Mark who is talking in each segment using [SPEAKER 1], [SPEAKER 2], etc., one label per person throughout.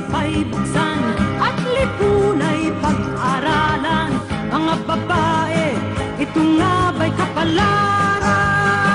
[SPEAKER 1] pa'y buksan at lipuna'y pag-aralan. Mga babae, ito nga ba'y kapalaran?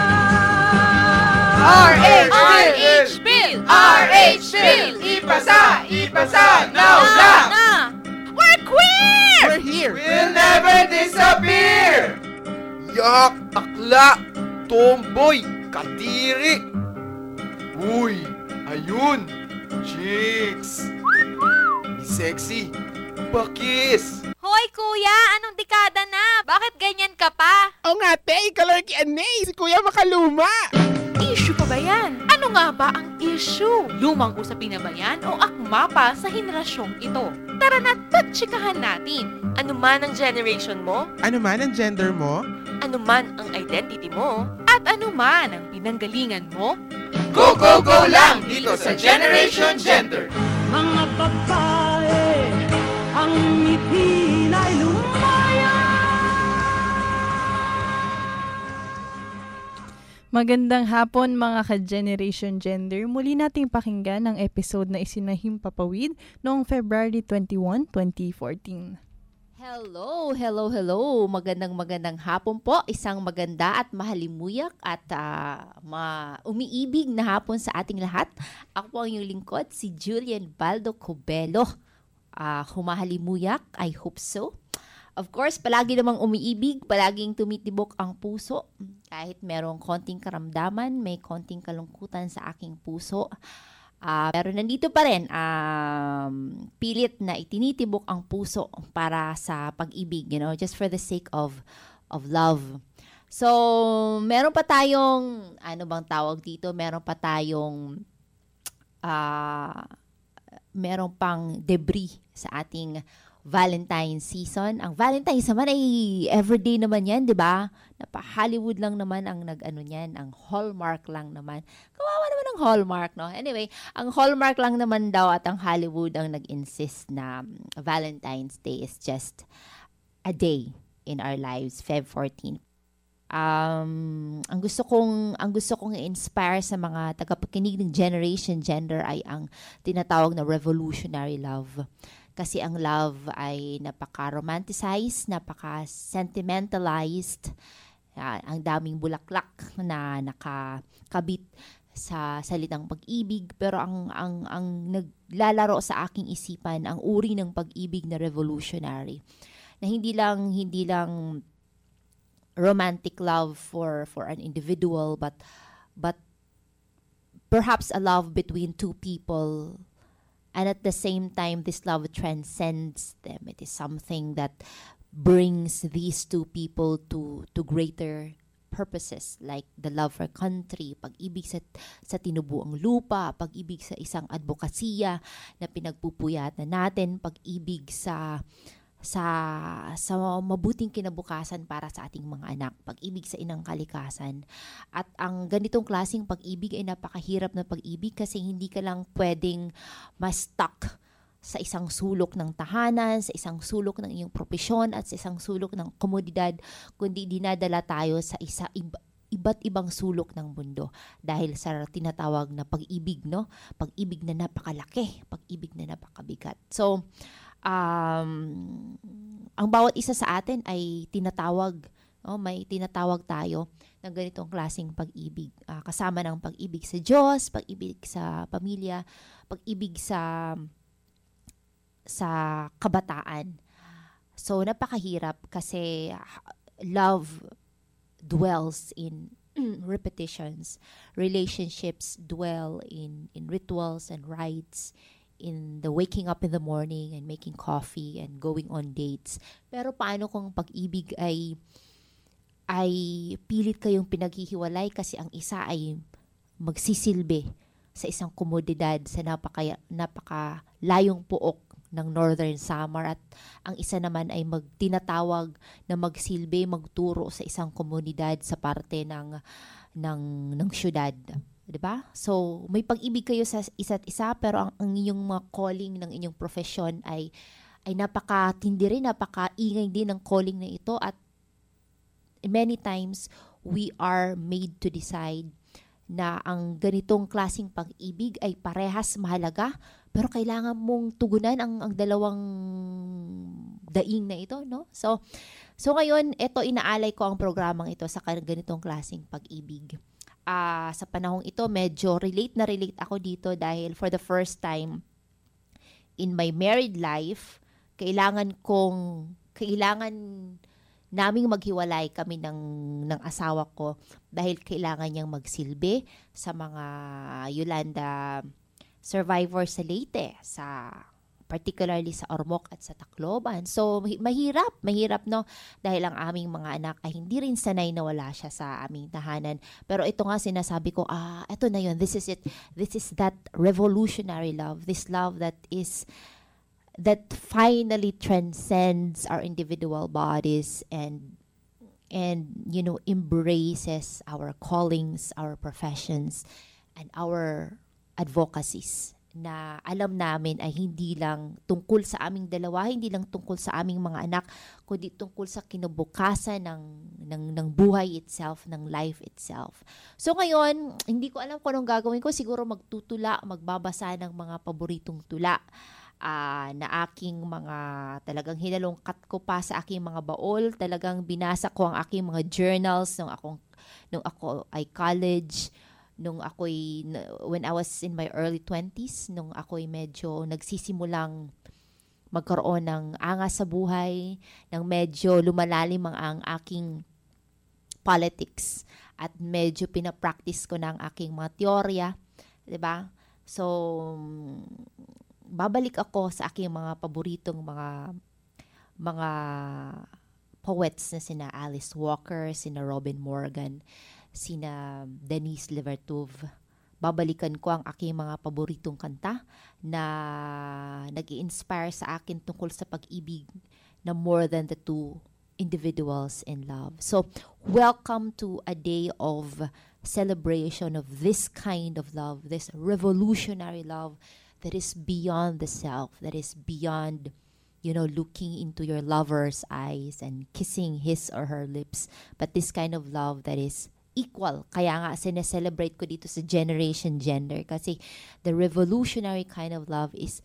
[SPEAKER 2] RH Bill! RH Bill!
[SPEAKER 3] Ipasa! Ipasa! Now na!
[SPEAKER 2] We're queer!
[SPEAKER 4] We're here!
[SPEAKER 3] We'll never disappear!
[SPEAKER 4] Yak! Akla! Tomboy! Kadiri! Uy! Ayun! Chicks! Sexy! Bakis!
[SPEAKER 2] Hoy kuya, anong dekada na? Bakit ganyan ka pa?
[SPEAKER 5] O nga, te, ikaw ki Anay, si Kuya Makaluma.
[SPEAKER 2] Issue pa ba yan? Ano nga ba ang issue? Lumang usapin na ba yan o akma pa sa henerasyong ito? Tara na, tatsikahan natin. Ano man ang generation mo,
[SPEAKER 5] Ano man ang gender mo?
[SPEAKER 2] ano man ang identity mo, at ano man ang pinanggalingan mo,
[SPEAKER 3] Go, go, go lang dito sa Generation Gender!
[SPEAKER 1] Mga babae, ang ngiti na'y lumaya.
[SPEAKER 6] Magandang hapon mga ka-Generation Gender. Muli nating pakinggan ang episode na isinahimpapawid noong February 21, 2014.
[SPEAKER 7] Hello, hello, hello. Magandang hapon po. Isang maganda at mahalimuyak at umiibig na hapon sa ating lahat. Ako po ang iyong lingkod, si Julian Baldo Cobelo. Humahalimuyak, I hope so. Of course, palagi namang umiibig, palaging tumitibok ang puso. Kahit merong konting karamdaman, may konting kalungkutan sa aking puso. Pero nandito pa rin, pilit na itinitibok ang puso para sa pag-ibig, just for the sake of love. So, meron pa tayong, ano bang tawag dito? Meron pang debris sa ating Valentine's season. Ang Valentine's naman ay everyday naman yan, di ba? Hollywood lang naman ang nag-ano niyan, ang Hallmark lang naman. Kawawa naman ang Hallmark, no? Anyway, ang Hallmark lang naman daw at ang Hollywood ang nag-insist na Valentine's Day is just a day in our lives, Feb 14. Ang gusto kong i-inspire sa mga tagapakinig ng Generation Gender ay ang tinatawag na revolutionary love. Kasi ang love ay napaka-romanticized, napaka-sentimentalized, ang daming bulaklak na nakakabit sa salitang pag-ibig, pero ang naglalaro sa aking isipan ang uri ng pag-ibig na revolutionary, na hindi lang romantic love for an individual, but perhaps a love between two people. And at the same time, this love transcends them. It is something that brings these two people to greater purposes, like the love for country, pag-ibig sa tinubuang lupa, pag-ibig sa isang advokasya na pinagpupuyatan natin, pag-ibig sa mabuting kinabukasan para sa ating mga anak, pag-ibig sa inang kalikasan. At ang ganitong klaseng pag-ibig ay napakahirap na pag-ibig kasi hindi ka lang pwedeng ma-stuck sa isang sulok ng tahanan, sa isang sulok ng iyong propesyon at sa isang sulok ng komodidad, kundi dinadala tayo sa iba't ibang sulok ng mundo dahil sa tinatawag na pag-ibig, no? Pag-ibig na napakalaki, pag-ibig na napakabigat. So, ang bawat isa sa atin ay tinatawag, may tinatawag tayo ng ganitong klaseng pag-ibig. Kasama ng pag-ibig sa Diyos, pag-ibig sa pamilya, pag-ibig sa kabataan. So, napakahirap kasi love dwells in repetitions. Relationships dwell in rituals and rites, in the waking up in the morning and making coffee and going on dates. Pero paano kung pag-ibig ay pilit kayong pinaghihiwalay kasi ang isa ay magsisilbi sa isang komodidad sa napakalayong puok ng Northern Samar at ang isa naman ay tinatawag na magsilbi, magturo sa isang komunidad sa parte ng syudad. Diba? So, may pag-ibig kayo sa isa't isa pero ang inyong mga calling ng inyong profession ay napakatindi rin, napakaingay din ng calling na ito at many times we are made to decide na ang ganitong klaseng pag-ibig ay parehas mahalaga Pero kailangan mong tugunan ang dalawang daing na ito, no? So ngayon, ito, inaalay ko ang programang ito sa ganitong klaseng pag-ibig. Sa panahong ito, medyo relate ako dito dahil for the first time in my married life, kailangan naming maghiwalay kami ng asawa ko dahil kailangan niyang magsilbi sa mga Yolanda survivors sa Leyte, particularly sa Ormoc at sa Tacloban. So, mahirap, no? Dahil ang aming mga anak ay hindi rin sanay na wala siya sa aming tahanan. Pero ito nga sinasabi ko, ito na yun. This is it. This is that revolutionary love. This love that finally transcends our individual bodies and embraces our callings, our professions, and our advocacies na alam namin ay hindi lang tungkol sa aming dalawa, hindi lang tungkol sa aming mga anak, kundi tungkol sa kinabukasan ng buhay itself, ng life itself. So ngayon, hindi ko alam kung anong gagawin ko. Siguro magbabasa ng mga paboritong tula na aking mga talagang hinalungkat ko pa sa aking mga baol. Talagang binasa ko ang aking mga journals nung ako ay college, when I was in my early 20s, nung ako'y medyo nagsisimulang magkaroon ng angas sa buhay, nang medyo lumalalim ang aking politics at medyo pinapractice ko na ang aking mga teorya, 'di ba? So babalik ako sa aking mga paboritong mga poets na sina Alice Walker, sina Robin Morgan, sina Denise Levertov. Babalikan ko ang aking mga paboritong kanta na nag-i-inspire sa akin tungkol sa pag-ibig na more than the two individuals in love. So, welcome to a day of celebration of this kind of love, this revolutionary love that is beyond the self, that is beyond, looking into your lover's eyes and kissing his or her lips, but this kind of love that is equal. Kaya nga sineselebrate ko dito sa Generation Gender kasi the revolutionary kind of love is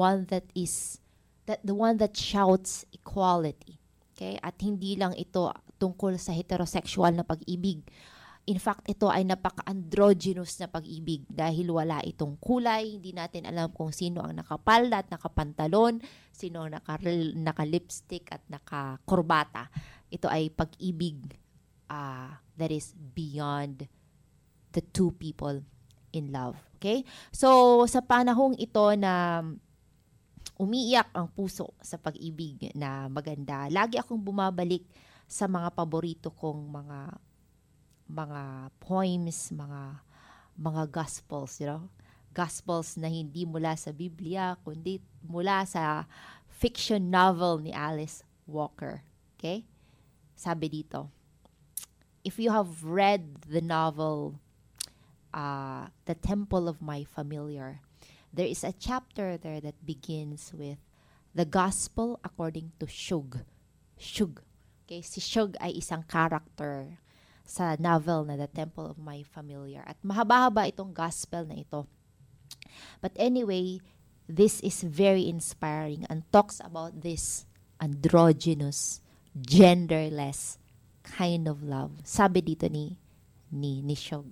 [SPEAKER 7] the one that shouts equality. Okay? At hindi lang ito tungkol sa heterosexual na pag-ibig. In fact, ito ay napaka-androgynous na pag-ibig dahil wala itong kulay. Hindi natin alam kung sino ang nakapalda at nakapantalon, sino ang naka-lipstick at naka-korbata. Ito ay pag-ibig that is beyond the two people in love. Okay? So, sa panahong ito na umiiyak ang puso sa pag-ibig na maganda, lagi akong bumabalik sa mga paborito kong mga poems, mga gospels, Gospels na hindi mula sa Biblia, kundi mula sa fiction novel ni Alice Walker. Okay? Sabi dito, if you have read the novel The Temple of My Familiar, there is a chapter there that begins with the Gospel according to Shug. Shug. Okay, si Shug ay isang character sa novel na The Temple of My Familiar. At mahaba-haba itong gospel na ito. But anyway, this is very inspiring and talks about this androgynous, genderless kind of love. Sabi dito ni Shog.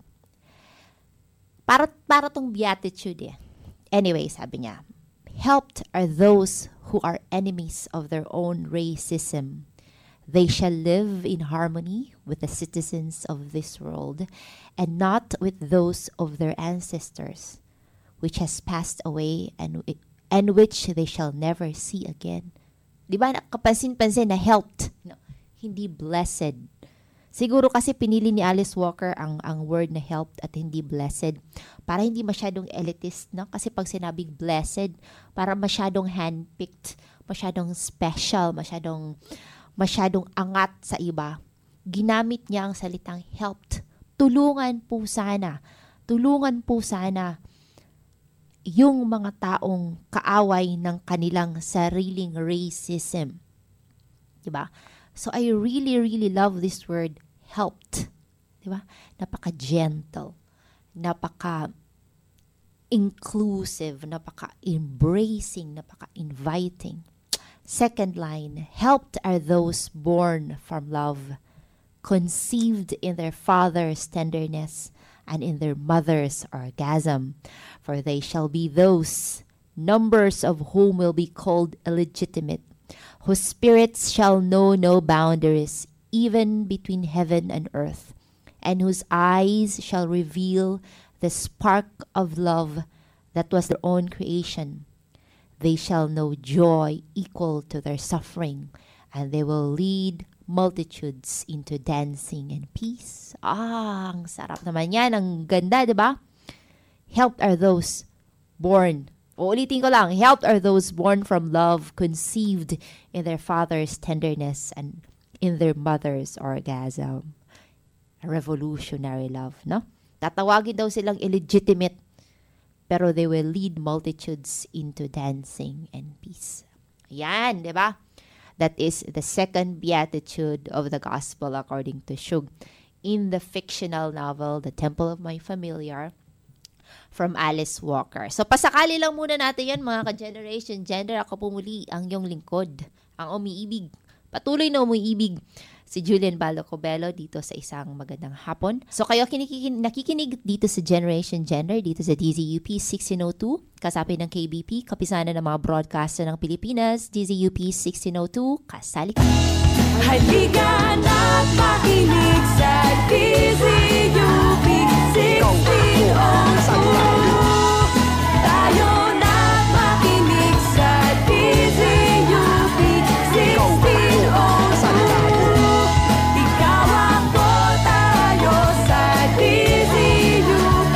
[SPEAKER 7] Para tong beatitude eh. Anyway, sabi niya, helped are those who are enemies of their own racism. They shall live in harmony with the citizens of this world and not with those of their ancestors, which has passed away and which they shall never see again. Di ba, kapansin-pansin na helped, hindi blessed. Siguro kasi pinili ni Alice Walker ang word na helped at hindi blessed para hindi masyadong elitist, no? Kasi pag sinabing blessed, para masyadong handpicked, masyadong special, masyadong angat sa iba. Ginamit niya ang salitang helped. Tulungan po sana yung mga taong kaaway ng kanilang sariling racism. Diba? So I really, really love this word, helped. Diba? Napaka-gentle. inclusive, napaka-embracing, napaka-inviting. Second line, helped are those born from love, conceived in their father's tenderness and in their mother's orgasm. For they shall be those, numbers of whom will be called illegitimate, whose spirits shall know no boundaries, even between heaven and earth, and whose eyes shall reveal the spark of love that was their own creation. They shall know joy equal to their suffering, and they will lead multitudes into dancing and peace. Ang sarap naman yan. Ang ganda, di ba? Helped are those born. Uulitin ko lang. Helped are those born from love, conceived in their father's tenderness and in their mother's orgasm. A revolutionary love, no? Tatawagin daw silang illegitimate, pero they will lead multitudes into dancing and peace. Ayan, di ba? That is the second beatitude of the gospel according to Shug in the fictional novel, The Temple of My Familiar, from Alice Walker. So, pasakali lang muna natin yan, mga ka-generation gender. Ako po muli ang iyong lingkod, ang umiibig. Patuloy na umiibig. Si Julian Balocobello dito sa isang magandang hapon. So kayo nakikinig dito sa Generation Gender, dito sa DZUP 1602, kasapi ng KBP, kapisanan ng mga broadcaster ng Pilipinas, DZUP 1602, kasali ka.
[SPEAKER 1] Halika na't makinig sa DZUP 1602. Tayo na't makinig sa DZUP 1602. Ikaw ako, tayo sa DZUP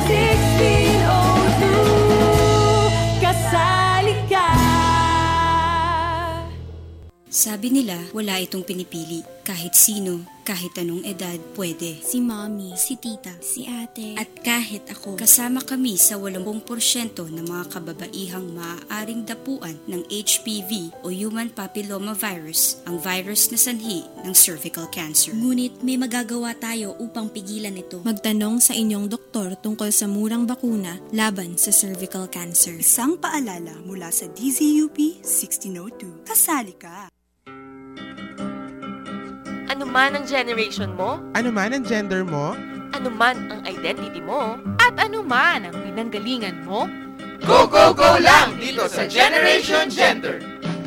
[SPEAKER 1] 1602. Kasali ka.
[SPEAKER 8] Sabi nila, wala itong pinipili. Kahit sino, kahit anong edad, pwede.
[SPEAKER 9] Si mommy, si tita, si ate,
[SPEAKER 8] at kahit ako. Kasama kami sa 80% ng mga kababaihang maaaring dapuan ng HPV o Human Papilloma Virus, ang virus na sanhi ng cervical cancer.
[SPEAKER 9] Ngunit may magagawa tayo upang pigilan ito. Magtanong sa inyong doktor tungkol sa murang bakuna laban sa cervical cancer.
[SPEAKER 10] Isang paalala mula sa DZUP 1602. Kasali ka!
[SPEAKER 2] Ano man ang generation mo,
[SPEAKER 5] Ano man ang gender mo,
[SPEAKER 2] ano man ang identity mo, at ano man ang pinanggalingan mo,
[SPEAKER 3] Go, go, go lang dito sa Generation Gender!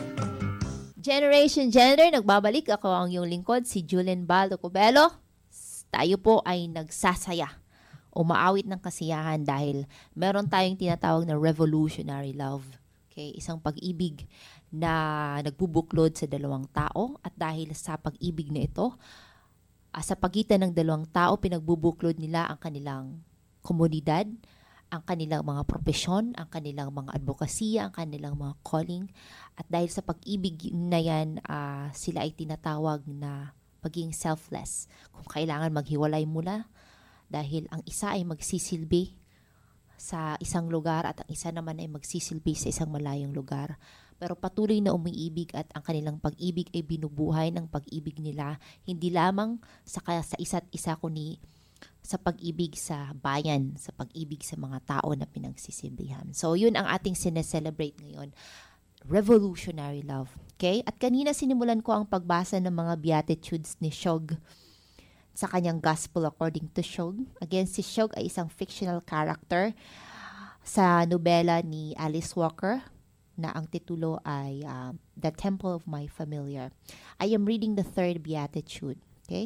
[SPEAKER 7] Generation Gender, nagbabalik. Ako ang iyong lingkod, si Julian Balocobello. Tayo po ay nagsasaya, umaawit ng kasiyahan dahil meron tayong tinatawag na revolutionary love. Okay, isang pag-ibig na nagbubuklod sa dalawang tao, at dahil sa pag-ibig na ito, sa pagitan ng dalawang tao, pinagbubuklod nila ang kanilang komunidad, ang kanilang mga propesyon, ang kanilang mga advokasya, ang kanilang mga calling. At dahil sa pag-ibig na yan, sila ay tinatawag na pagiging selfless. Kung kailangan maghiwalay muna, dahil ang isa ay magsisilbi sa isang lugar at ang isa naman ay magsisilbi sa isang malayong lugar. Pero patuloy na umiibig at ang kanilang pag-ibig ay binubuhay ng pag-ibig nila hindi lamang sa isa't isa kundi sa pag-ibig sa bayan, sa pag-ibig sa mga tao na pinagsisilbihan. So yun ang ating sineselebrate ngayon. Revolutionary love. Okay? At kanina sinimulan ko ang pagbasa ng mga beatitudes ni Shog sa kanyang gospel according to Shog. Again, si Shog ay isang fictional character sa nobela ni Alice Walker na ang titulo ay The Temple of My Familiar. I am reading the third beatitude. Okay?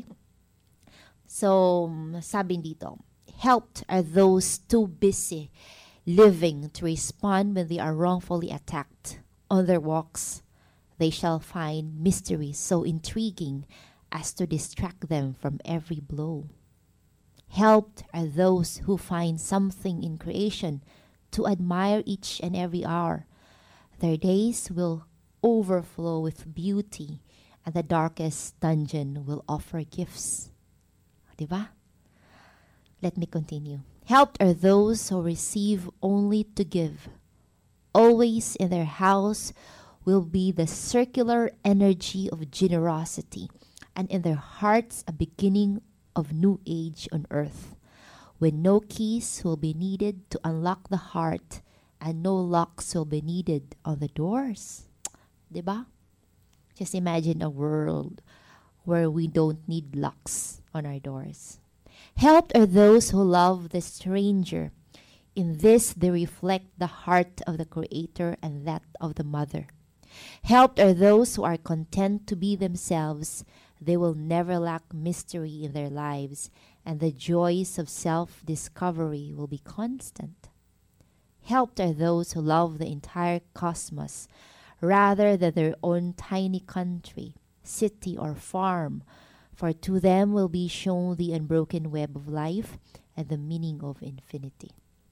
[SPEAKER 7] So, sabi dito, helped are those too busy living to respond when they are wrongfully attacked. On their walks, they shall find mysteries so intriguing as to distract them from every blow. Helped are those who find something in creation to admire each and every hour. Their days will overflow with beauty, and the darkest dungeon will offer gifts. Diba? Let me continue. Helped are those who receive only to give. Always in their house will be the circular energy of generosity, and in their hearts a beginning of new age on earth. when no keys will be needed to unlock the heart and no locks will be needed on the doors. Diba? Just imagine a world where we don't need locks on our doors. Helped are those who love the stranger. In this, they reflect the heart of the Creator and that of the Mother. Helped are those who are content to be themselves. They will never lack mystery in their lives, and the joys of self-discovery will be constant. Helped are those who love the entire cosmos rather than their own tiny country, city, or farm, for to them will be shown the unbroken web of life and the meaning of infinity.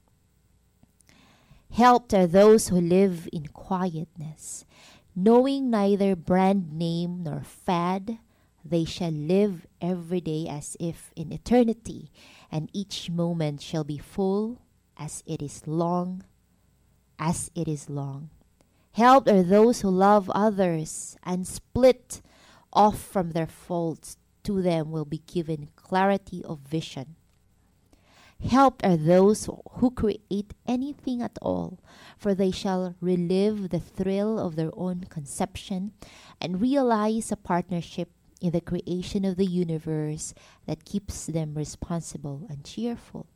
[SPEAKER 7] Helped are those who live in quietness, knowing neither brand name nor fad. They shall live every day as if in eternity, and each moment shall be full as it is long, as it is long. Helped are those who love others and split off from their faults. To them will be given clarity of vision. Helped are those who create anything at all, for they shall relive the thrill of their own conception and realize a partnership in the creation of the universe that keeps them responsible and cheerful.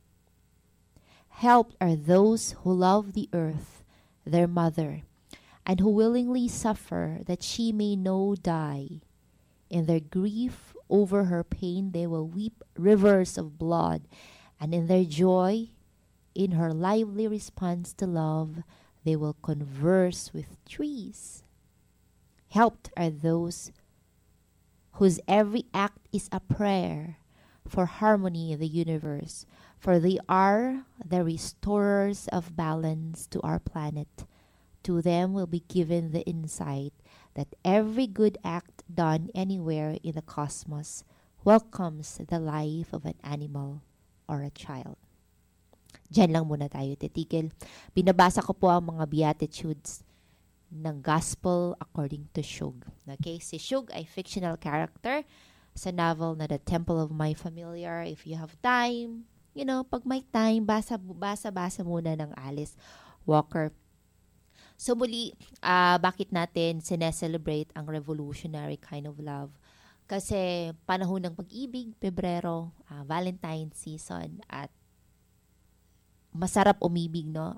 [SPEAKER 7] Helped are those who love the earth, their mother, and who willingly suffer that she may no die. In their grief over her pain they will weep rivers of blood, and in their joy, in her lively response to love, they will converse with trees. Helped are those whose every act is a prayer for harmony in the universe, for they are the restorers of balance to our planet. To them will be given the insight that every good act done anywhere in the cosmos welcomes the life of an animal or a child. Diyan lang muna tayo titigil. Binabasa ko po ang mga Beatitudes ng Gospel according to Shug. Okay, si Shug ay fictional character sa novel na The Temple of My Familiar. If you have time, pag may time, basa muna ng Alice Walker. So muli, bakit natin sineselebrate ang revolutionary kind of love? Kasi panahon ng pag-ibig, Pebrero, Valentine's season, at masarap umibig, no?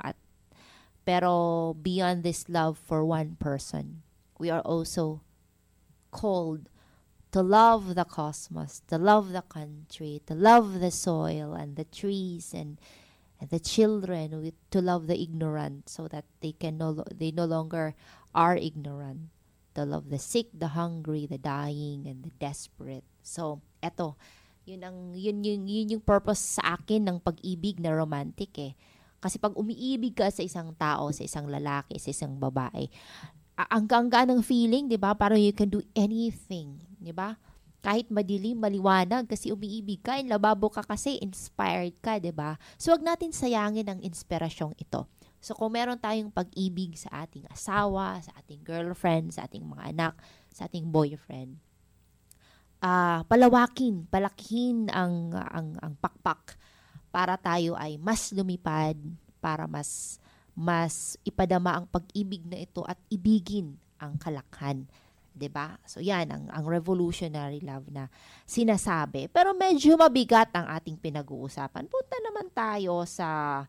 [SPEAKER 7] Pero beyond this love for one person, we are also called to love the cosmos, to love the country, to love the soil and the trees and the children, to love the ignorant so that they no longer are ignorant, to love the sick, the hungry, the dying, and the desperate. So, eto, yun yung purpose sa akin ng pag-ibig na romantic eh. Kasi pag umiibig ka sa isang tao, sa isang lalaki, sa isang babae, ang ganda ng feeling, 'di ba? Parang you can do anything, 'di ba? Kahit madilim, maliwanag, kasi umiibig ka, lababo ka kasi, inspired ka, 'di ba? So, wag natin sayangin ang inspirasyong ito. So, kung meron tayong pag-ibig sa ating asawa, sa ating girlfriend, sa ating mga anak, sa ating boyfriend, palakihin ang pakpak para tayo ay mas lumipad, para mas ipadama ang pag-ibig na ito at ibigin ang kalakhan. 'Di ba? So yan ang revolutionary love na sinasabi. Pero medyo mabigat ang ating pinag-uusapan. Punta naman tayo sa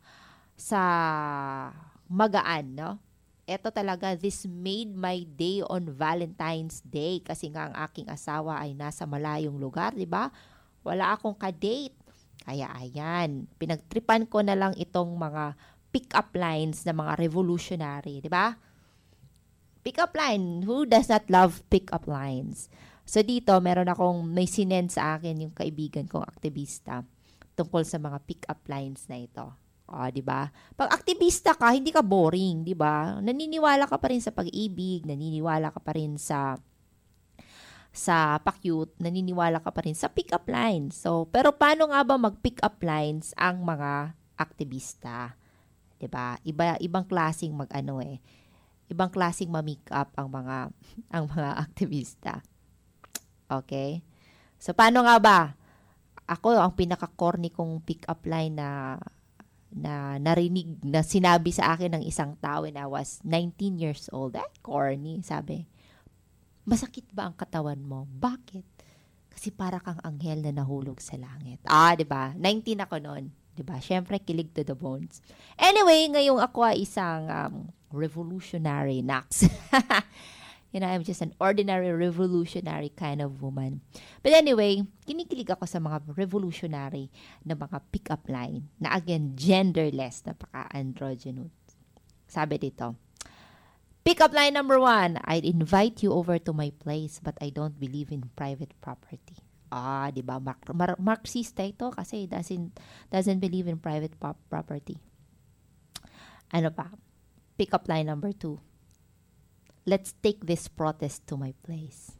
[SPEAKER 7] magaan, no? Ito talaga, this made my day on Valentine's Day kasi nga ang aking asawa ay nasa malayong lugar, 'di ba? Wala akong ka-date. Kaya ayan, pinagtripan ko na lang itong mga pick-up lines na mga revolutionary, 'di ba? Pick-up line. Who does not love pick-up lines? So dito, may sinend sa akin yung kaibigan kong aktivista tungkol sa mga pick-up lines na ito. O, di ba? Pag aktivista ka, hindi ka boring, di ba? Naniniwala ka pa rin sa pag-ibig, naniniwala ka pa rin sa pa-cute, naniniwala ka pa rin sa pick-up lines. So, pero paano nga ba mag-pick-up lines ang mga aktivista? Di ba? Ibang klaseng ibang klaseng ma-make up ang mga aktivista. Okay? So, paano nga ba? Ako, ang pinaka-corny kong pick-up line na narinig, na sinabi sa akin ng isang tao when I was 19 years old. Corny, sabi. Masakit ba ang katawan mo? Bakit? Kasi para kang anghel na nahulog sa langit. 'Di ba? 19 ako noon. 'Di ba? Syempre, kilig to the bones. Anyway, ngayong ako ay isang revolutionary Nax. I'm just an ordinary revolutionary kind of woman. But anyway, kinikilig ako sa mga revolutionary na mga pick-up line na again, genderless, napaka-androgynous. Sabi dito, pick-up line number 1, I'd invite you over to my place but I don't believe in private property. Diba? Marxista ito kasi doesn't believe in private property. Ano pa? Pick-up line number 2. Let's take this protest to my place.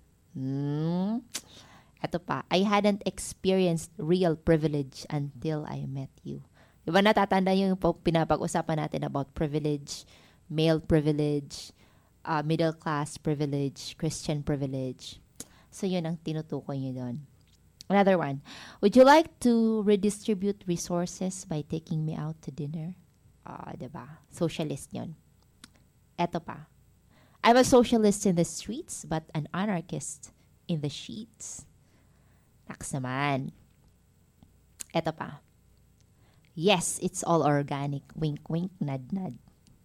[SPEAKER 7] Ito pa. I hadn't experienced real privilege until I met you. Diba natatanda yung pinapag-usapan natin about privilege, male privilege, middle class privilege, Christian privilege. So yun ang tinutukoy nyo doon. Another one. Would you like to redistribute resources by taking me out to dinner? Diba? Socialist yun. Eto pa. I'm a socialist in the streets, but an anarchist in the sheets. Naks naman. Eto pa. Yes, it's all organic. Wink, wink, nod, nod.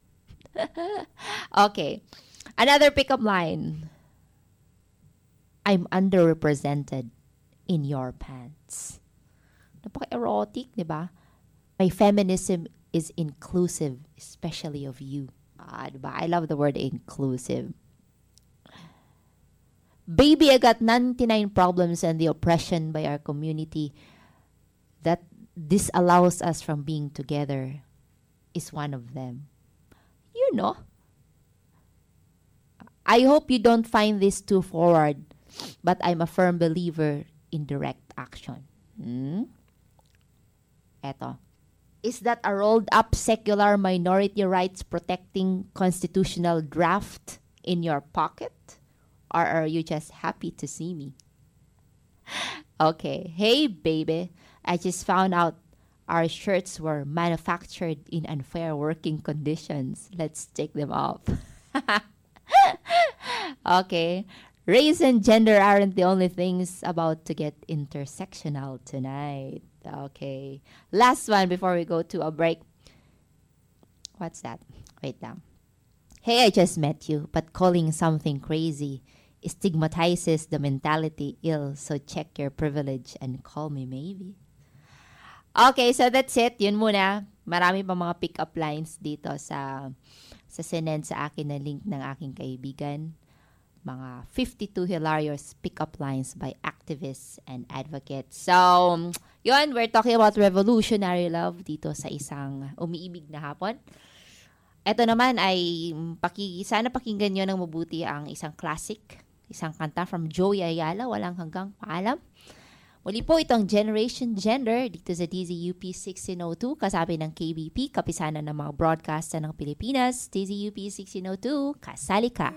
[SPEAKER 7] Okay. Another pickup line. I'm underrepresented in your pants. Napaka-erotic, di ba? My feminism is inclusive, especially of you. Diba? I love the word inclusive. Baby, I got 99 problems and the oppression by our community that disallows us from being together is one of them. You know. I hope you don't find this too forward, but I'm a firm believer in direct action. Eto. Is that a rolled-up secular minority rights protecting constitutional draft in your pocket? Or are you just happy to see me? Okay. Hey, baby. I just found out our shirts were manufactured in unfair working conditions. Let's take them off. Okay. Race and gender aren't the only things about to get intersectional tonight. Okay. Last one before we go to a break. What's that? Wait lang. Hey, I just met you, but calling something crazy stigmatizes the mentality ill, so check your privilege and call me maybe. Okay, so that's it. Yun muna. Marami pa mga pick-up lines dito sa sinend sa akin na link ng aking kaibigan. Mga 52 hilarious pick-up lines by activists and advocates. So, yun, we're talking about revolutionary love dito sa isang umiibig na hapon. Ito naman ay, sana pakinggan nyo ng mabuti ang isang classic, isang kanta from Joey Ayala, Walang Hanggang Paalam. Muli po itong Generation Gender dito sa DZUP 1602, kasabi ng KBP, kapisanan ng mga broadcaster ng Pilipinas. DZUP 1602, kasali ka.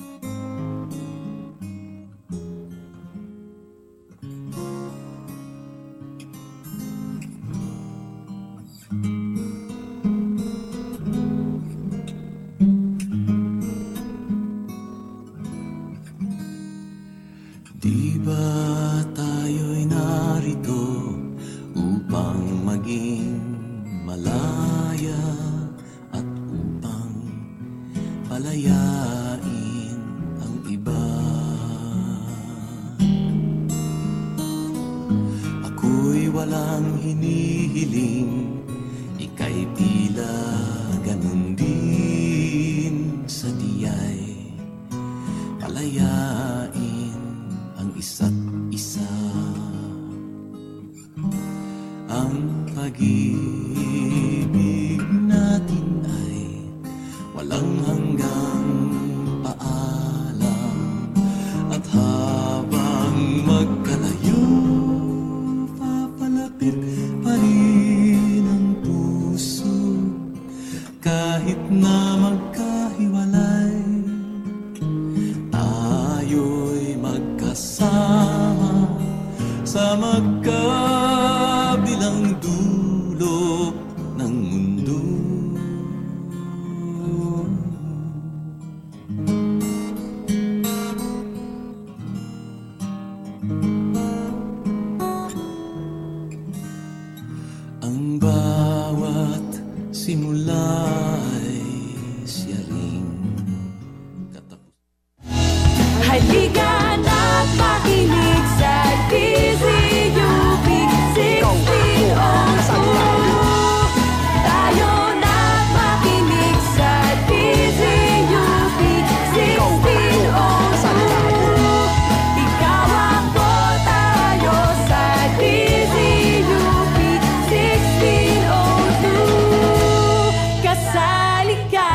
[SPEAKER 11] Di ba tayo'y narito upang maging malaya at upang palayain ang iba? Ako'y walang hinihiling, ika'y tila ganun din sa tiyay palayain isa't isa. Ang pag-ibig natin ay walang hanggang paalam, at habang magkalayo papalapit pa rin ang puso kahit na magkahiwalay. Tayo'y magkasama sa magkasama. Ang bawat simula ay siya ring
[SPEAKER 1] Halika na't makinig sa DZUP 1602. Tayo na't makinig sa DZUP 1602. Ikaw ako, tayo sa DZUP 1602. Kasali ka.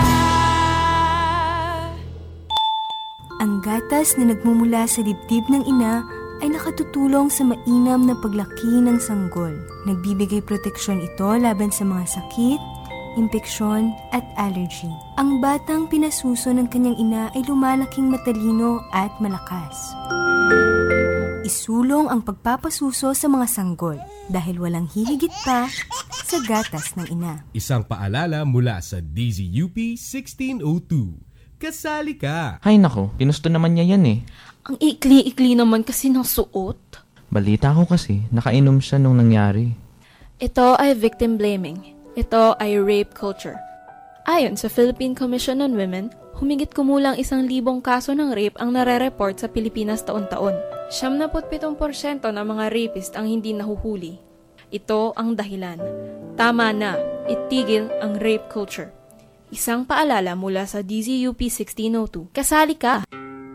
[SPEAKER 12] Ang gatas na nagmumula sa dibdib ng ina ay nakatutulong sa mainam na paglaki ng sanggol. Nagbibigay proteksyon ito laban sa mga sakit, impeksyon at allergy. Ang batang pinasuso ng kanyang ina ay lumalaking matalino at malakas. Isulong ang pagpapasuso sa mga sanggol dahil walang hihigit pa sa gatas ng ina.
[SPEAKER 13] Isang paalala mula sa DZUP 1602. Kasali ka!
[SPEAKER 14] Hay nako, ginusto naman niya yan eh.
[SPEAKER 15] Ang ikli-ikli naman kasi ng suot.
[SPEAKER 14] Balita ko kasi, nakainom siya nung nangyari.
[SPEAKER 15] Ito ay victim blaming. Ito ay rape culture. Ayon sa Philippine Commission on Women, humigit kumulang 1,000 kaso ng rape ang nare-report sa Pilipinas taon-taon. 77% ng mga rapist ang hindi nahuhuli. Ito ang dahilan. Tama na, itigil ang rape culture. Isang paalala mula sa DZUP 1602. Kasali ka!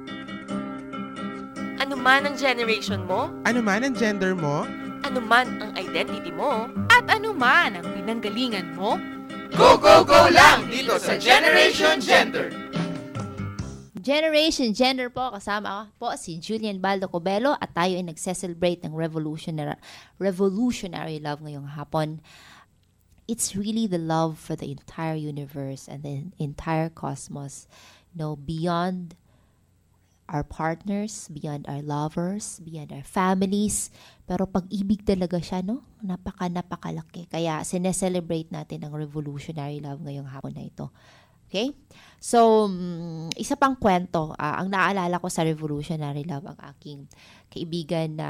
[SPEAKER 2] Ano man ang generation mo,
[SPEAKER 5] Ano man ang gender mo,
[SPEAKER 2] ano man ang identity mo, at ano man ang pinanggalingan mo,
[SPEAKER 3] Go, go, go lang dito sa Generation Gender!
[SPEAKER 7] Generation Gender po, kasama po si Julian Baldo Cobelo at tayo ay nagse-celebrate ng revolutionary love ngayong hapon. It's really the love for the entire universe and the entire cosmos. Beyond our partners, beyond our lovers, beyond our families. Pero pag-ibig talaga siya, no? Napakalaki. Kaya sineselebrate natin ang revolutionary love ngayong hapon na ito. Okay? So, isa pang kwento. Ang naalala ko sa revolutionary love, ang aking kaibigan na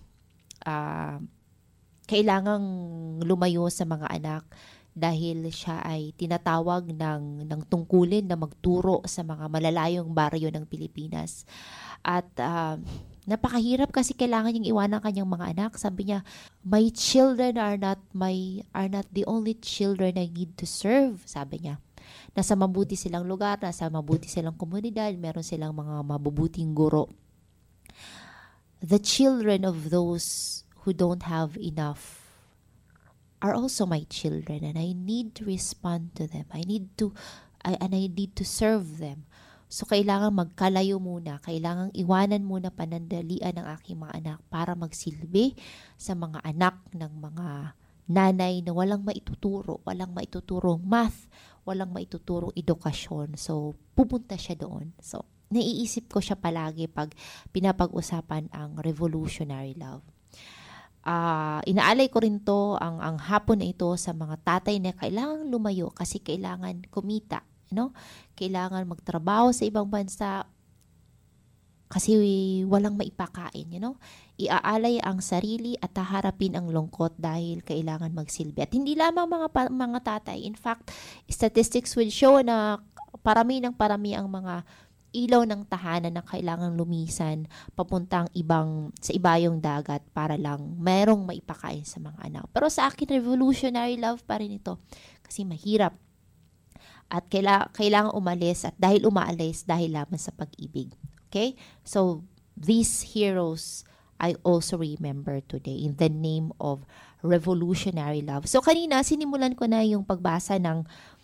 [SPEAKER 7] kailangang lumayo sa mga anak dahil siya ay tinatawag ng tungkulin na magturo sa mga malalayong baryo ng Pilipinas. At napakahirap kasi kailangan niyang iwanan kanyang mga anak. Sabi niya, my children are not the only children I need to serve, sabi niya. Nasa mabuti silang lugar, nasa mabuti silang komunidad, meron silang mga mabubuting guro. The children of those who don't have enough are also my children, and I need to respond to them. I need to serve them. So, kailangan magkalayo muna. Kailangan iwanan muna panandalian ng aking mga anak para magsilbi sa mga anak ng mga nanay na walang maituturong math, walang maituturong edukasyon. So, pupunta siya doon. So, naiisip ko siya palagi pag pinapag-usapan ang revolutionary love. Inaalay ko rin to ang hapon na ito sa mga tatay na kailangan lumayo kasi kailangan kumita, kailangan magtrabaho sa ibang bansa kasi walang maipakain, iaalay ang sarili at haharapin ang lungkot dahil kailangan magsilbi. At hindi lamang mga tatay, in fact, statistics will show na parami ang mga ilaw ng tahanan na kailangang lumisan papuntang sa ibayong dagat para lang merong maipakain sa mga anak. Pero sa akin, revolutionary love pa rin ito kasi mahirap at kailangan umalis at dahil umaalis dahil lamang sa pag-ibig. Okay? So, these heroes I also remember today in the name of revolutionary love. So, kanina sinimulan ko na yung pagbasa ng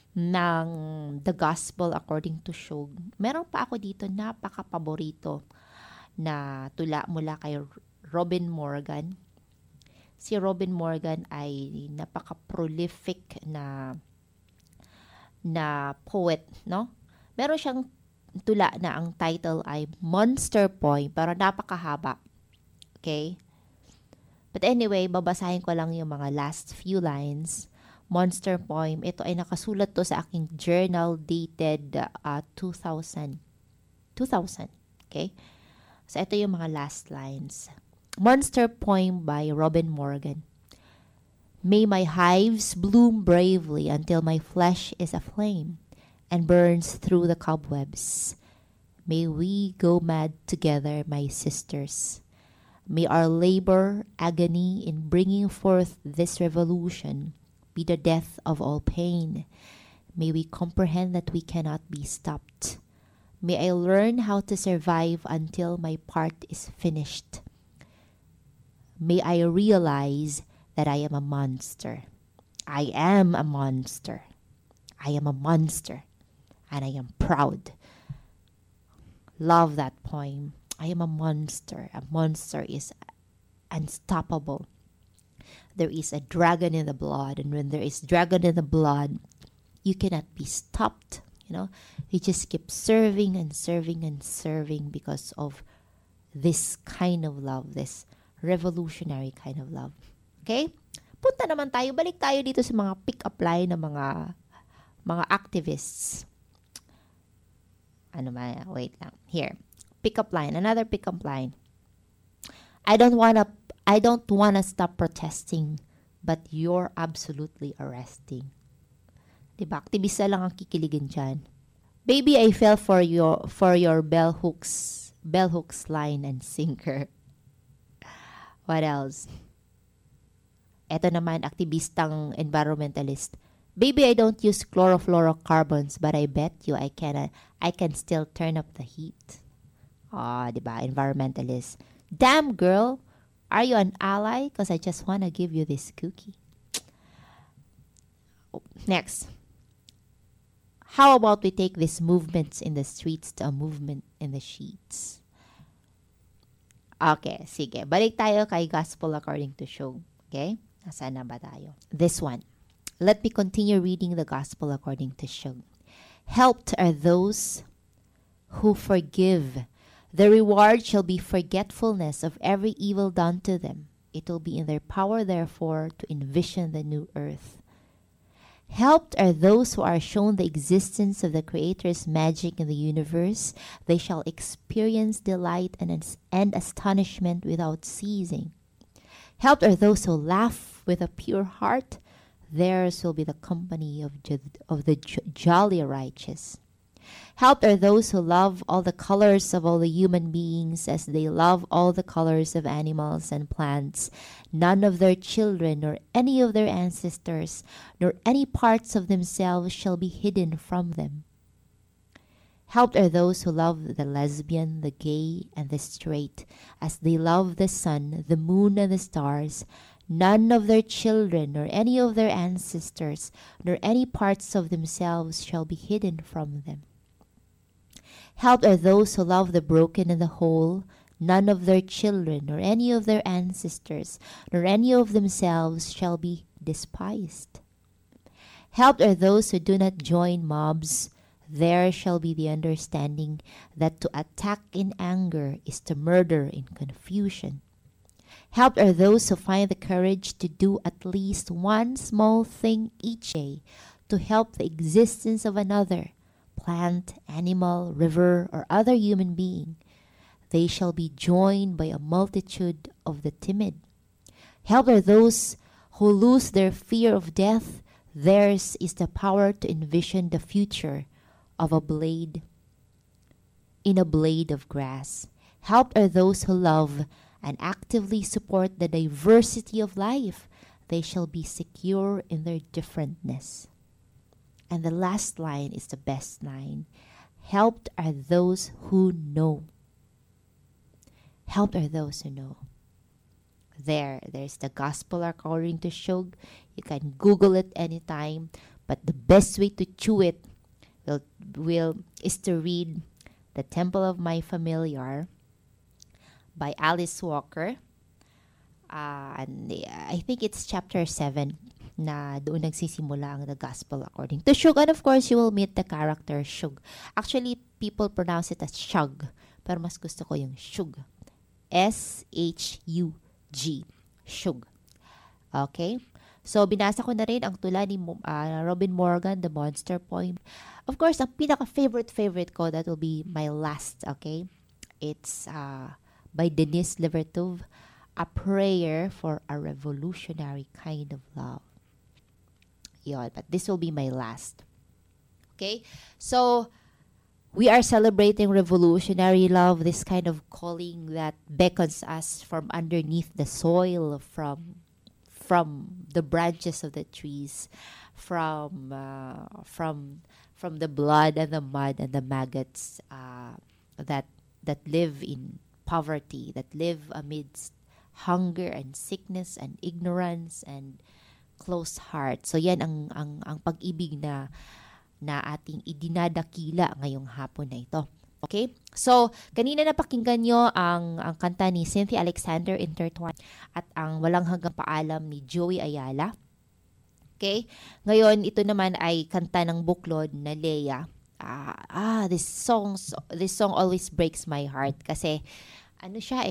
[SPEAKER 7] The Gospel According to Shog. Meron pa ako dito napaka-paborito na tula mula kay Robin Morgan. Si Robin Morgan ay napaka-prolific na poet, no? Meron siyang tula na ang title ay Monster Poem, pero napakahaba. Okay? But anyway, babasahin ko lang yung mga last few lines. Monster Poem. Ito ay nakasulat to sa aking journal dated 2000. Okay? So, ito yung mga last lines. Monster Poem by Robin Morgan. May my hives bloom bravely until my flesh is aflame and burns through the cobwebs. May we go mad together, my sisters. May our labor, agony in bringing forth this revolution be the death of all pain. May we comprehend that we cannot be stopped. May I learn how to survive until my part is finished. May I realize that I am a monster. I am a monster. I am a monster. And I am proud. Love that poem. I am a monster. A monster is unstoppable. There is a dragon in the blood. And when there is dragon in the blood, you cannot be stopped. You just keep serving and serving and serving because of this kind of love, this revolutionary kind of love. Okay? Punta naman tayo, balik tayo dito sa mga pick-up line ng mga activists. Wait lang. Here. Pick-up line. Another pick-up line. I don't wanna stop protesting, but you're absolutely arresting. Diba? Aktivista lang ang kikiligin dyan. Baby, I fell for your bell hooks line and sinker. What else? Eto naman, aktivistang environmentalist. Baby, I don't use chlorofluorocarbons, but I bet you I can still turn up the heat. Diba? Environmentalist. Damn, girl, are you an ally? Because I just want to give you this cookie. Next. How about we take these movements in the streets to a movement in the sheets? Okay, sige. Balik tayo kay Gospel According to Shog. Okay? Nasaan na ba tayo? This one. Let me continue reading the Gospel According to Shog. Helped are those who forgive. The reward shall be forgetfulness of every evil done to them. It will be in their power, therefore, to envision the new earth. Helped are those who are shown the existence of the Creator's magic in the universe. They shall experience delight and astonishment without ceasing. Helped are those who laugh with a pure heart. Theirs will be the company of the jolly righteous. Helped are those who love all the colors of all the human beings as they love all the colors of animals and plants. None of their children, nor any of their ancestors, nor any parts of themselves shall be hidden from them. Helped are those who love the lesbian, the gay, and the straight, as they love the sun, the moon, and the stars. None of their children, nor any of their ancestors, nor any parts of themselves shall be hidden from them. Helped are those who love the broken and the whole. None of their children, nor any of their ancestors, nor any of themselves shall be despised. Helped are those who do not join mobs. There shall be the understanding that to attack in anger is to murder in confusion. Helped are those who find the courage to do at least one small thing each day to help the existence of another, plant, animal, river, or other human being. They shall be joined by a multitude of the timid. Helped are those who lose their fear of death. Theirs is the power to envision the future of a blade of grass. Helped are those who love and actively support the diversity of life. They shall be secure in their differentness. And the last line is the best line. Helped are those who know. Helped are those who know. There's the Gospel According to Shog. You can Google it anytime. But the best way to chew it is to read The Temple of My Familiar by Alice Walker. And I think it's chapter 7 na doon nagsisimula ang the Gospel According to Shug. And of course, you will meet the character Shug. Actually, people pronounce it as Shug. Pero mas gusto ko yung Shug. S-H-U-G. Shug. Okay? So, binasa ko na rin ang tula ni Robin Morgan, The Monster Poem. Of course, ang pinaka-favorite ko, that will be my last, okay? It's by Denise Levertov. A prayer for a revolutionary kind of love. Yun, but this will be my last. Okay? So, we are celebrating revolutionary love, this kind of calling that beckons us from underneath the soil, from the branches of the trees, from the blood and the mud and the maggots that live in poverty, that live amidst hunger and sickness and ignorance and closed heart. So yan ang pag-ibig na ating idinadakila ngayong hapon na ito. Okay? So, kanina napakinggan nyo ang kanta ni Cynthia Alexander, Intertwined, at ang Walang Hanggang Paalam ni Joey Ayala. Okay? Ngayon, ito naman ay kanta ng buklod na Leia. This song always breaks my heart kasi ano siya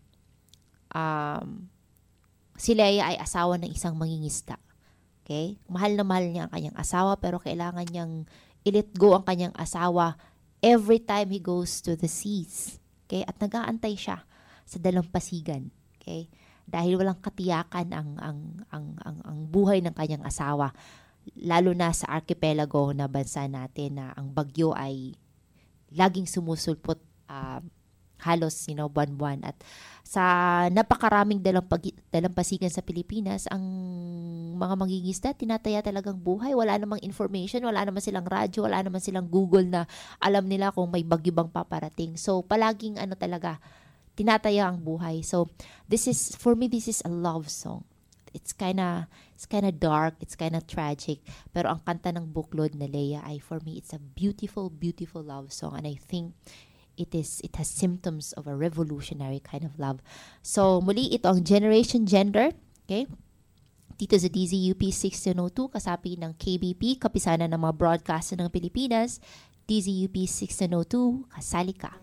[SPEAKER 7] si Leia ay asawa ng isang mangingisda. Okay? Mahal na mahal niya ang kanyang asawa pero kailangan niyang i-let go ang kanyang asawa every time he goes to the seas. Okay? At nag-aantay siya sa dalampasigan. Okay? Dahil walang katiyakan ang buhay ng kanyang asawa. Lalo na sa archipelago na bansa natin na ang bagyo ay laging sumusulpot halos buwan-buwan. At sa napakaraming dalampasigan sa Pilipinas, ang mga mangingisda, tinataya talagang buhay. Wala namang information, wala naman silang radyo, wala naman silang Google na alam nila kung may bagyo bang paparating. So, palaging tinataya ang buhay. So, for me, this is a love song. It's kinda dark, it's kinda tragic. Pero ang kanta ng buklod na Leia ay, for me, it's a beautiful, beautiful love song. And I think it has symptoms of a revolutionary kind of love. So, muli, ito ang Generation Gender. Okay? Dito sa DZUP 1602, kasapi ng KBP, kapisanan ng mga broadcaster ng Pilipinas. DZUP 1602, kasali ka.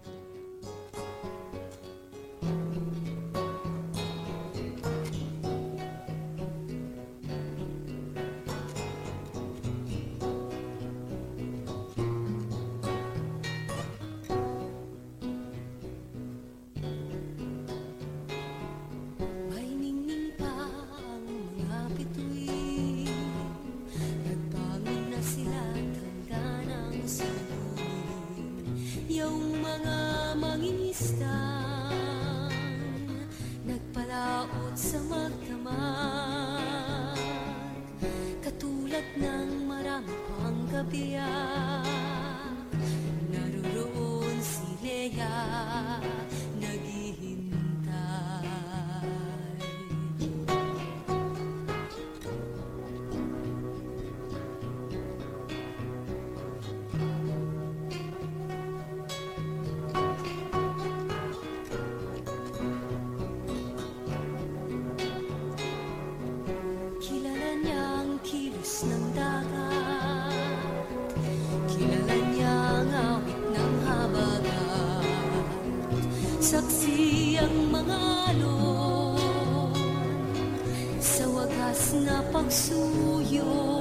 [SPEAKER 1] Saksi ang mga alon sa wagas na pagsuyo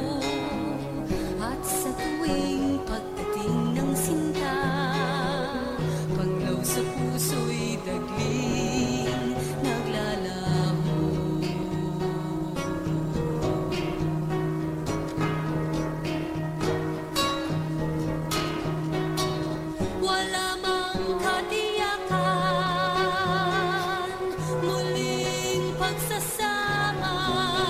[SPEAKER 1] at sa tuwing pagdating ng sinta, paglaw sa puso'y dagling naglalaho. Wala mang pagsasama,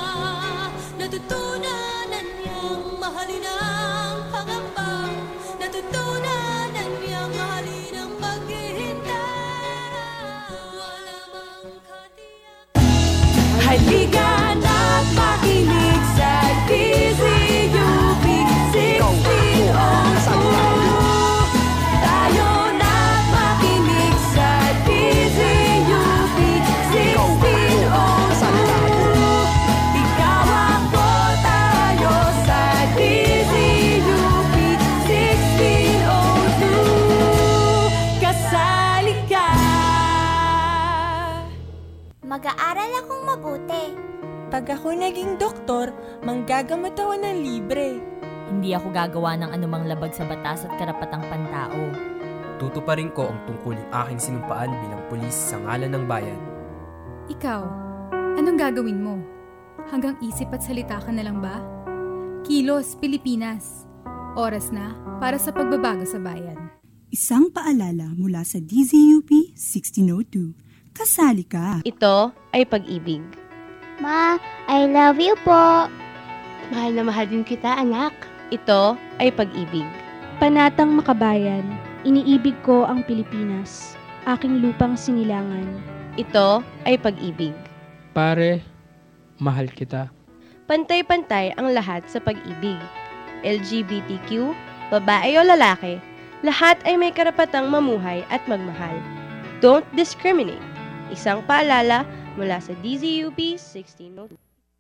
[SPEAKER 1] natutunanan niyang mahalin ang pangamba, natutunanan niyang mahalin ang paghihintay. Wala mang katiyakan. Halika na't makinig sa DZUP 1602. Tayo na't makinig sa DZUP 1602. Ikaw ako, tayo sa DZUP 1602. Kasali ka.
[SPEAKER 16] Mag-aaral akong mabuti.
[SPEAKER 17] Pag ako naging doktor, manggagamot ako ng libre.
[SPEAKER 18] Hindi ako gagawa ng anumang labag sa batas at karapatang pantao.
[SPEAKER 19] Tutuparin ko ang tungkuling aking sinumpaan bilang pulis sa ngalan ng bayan. Ikaw, anong gagawin mo? Hanggang isip at salita ka na lang ba? Kilos, Pilipinas. Oras na para sa pagbabago sa bayan.
[SPEAKER 10] Isang paalala mula sa DZUP 1602. Kasali ka.
[SPEAKER 20] Ito ay pag-ibig.
[SPEAKER 16] Ma, I love you po.
[SPEAKER 20] Mahal na mahal din kita, anak. Ito ay pag-ibig.
[SPEAKER 21] Panatang makabayan, iniibig ko ang Pilipinas, aking lupang sinilangan.
[SPEAKER 20] Ito ay pag-ibig.
[SPEAKER 22] Pare, mahal kita.
[SPEAKER 20] Pantay-pantay ang lahat sa pag-ibig. LGBTQ, babae o lalaki, lahat ay may karapatang mamuhay at magmahal. Don't discriminate. Isang paalala mula sa DZUP 1602.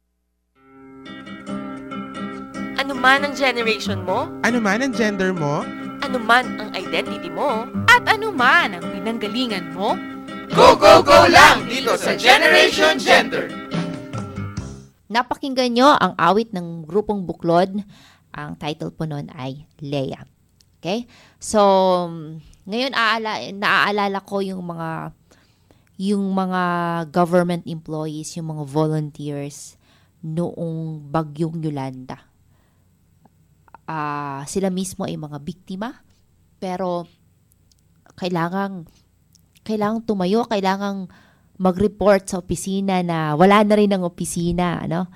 [SPEAKER 2] Ano man ang generation mo,
[SPEAKER 5] Ano man ang gender mo,
[SPEAKER 2] ano man ang identity mo, at ano man ang pinanggalingan mo,
[SPEAKER 3] Go, go, go lang dito sa Generation Gender!
[SPEAKER 7] Napakinggan nyo ang awit ng grupong Buklod. Ang title po nun ay Leia. Okay? So, ngayon naaalala ko yung mga government employees, yung mga volunteers noong bagyong Yolanda. Sila mismo ay mga biktima, pero kailangang tumayo, kailangang mag-report sa opisina na wala na rin ang opisina, ano?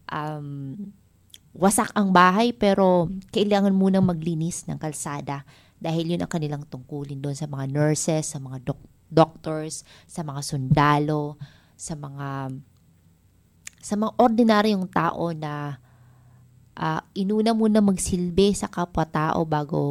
[SPEAKER 7] Wasak ang bahay pero kailangan munang maglinis ng kalsada dahil yun ang kanilang tungkulin doon sa mga nurses, sa mga doctors, sa mga sundalo, sa mga ordinaryong tao na inuna muna magsilbi sa kapwa-tao